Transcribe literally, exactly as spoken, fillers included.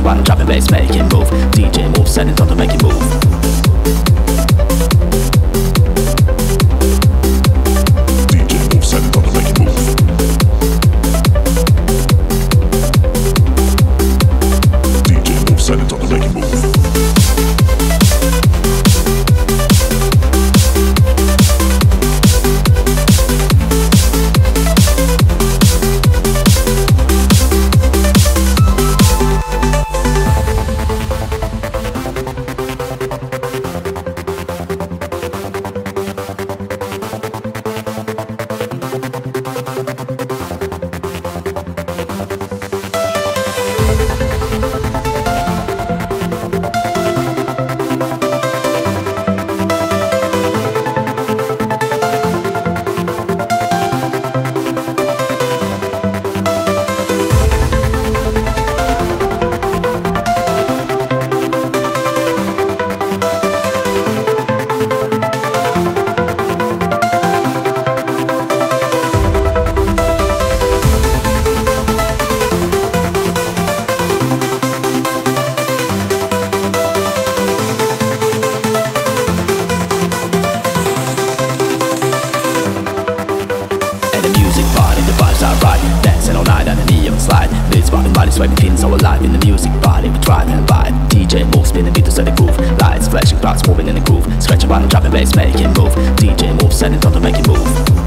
while I'm dropping bass, make it move. D J move, set it on to make it move. D J move, set it on to make it move. D J move, set it on to make it move. Sweating pins all alive in the music body, we drive and vibe. D J move, spin the beat to set the groove. Lights flashing, clouds moving in the groove. Scratching while I'm dropping bass, make it move. D J move, set it on to make it move.